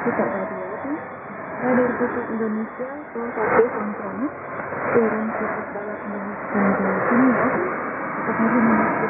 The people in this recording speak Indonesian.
Kita Radio itu Radio Republik Indonesia ke satu Sangkrona siaran Pusat Barat Indonesia di sini ya. Tetap